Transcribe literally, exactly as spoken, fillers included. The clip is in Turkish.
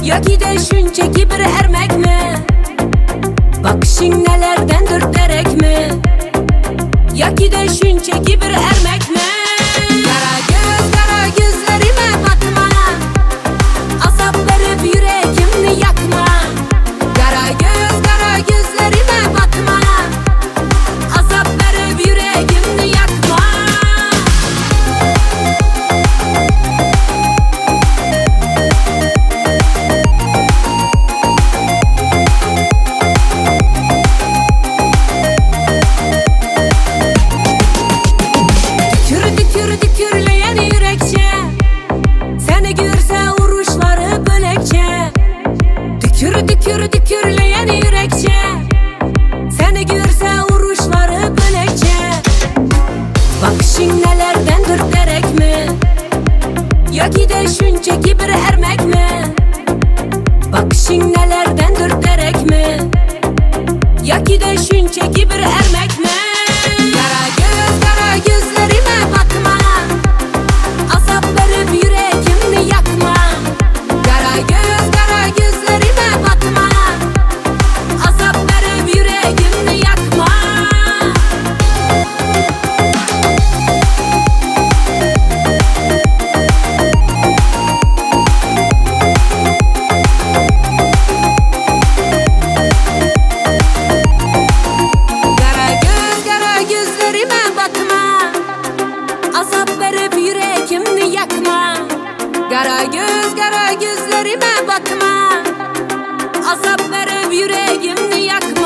Yoki de shunchaki bir ermakmi? Bakışing nelerdendir derekmi? Yoki de shunchaki bir ermakmi? Qara göz, qara gözlerime bakma, azap verip yüreğimni yakma. Qara göz, qara gözlerime bakma, azap verip yüreğimni yakma. Tükür tükür tükürleyen yürekçe, seni görse vuruşları bölekçe. Tükür tükür tükürleyen yürekçe, seni görse vuruşları bölekçe. Bakışing nelerdendir derekmi? Yoki de shunchaki bir ermakmi? Bakışing nelerdendir derekmi? Yoki de shunchaki bir ermakmi? Qara göz, qara gözlerime bakma, azap verip yüreğimni yakma. Qara göz, qara gözlerime bakma, azap verip yüreğimni yakma. Qara göz, qara gözlerime bakma, azap verip yüreğimni yakma. Qara göz, qara gözlerime bakma, azap verip yüreğimni yakma.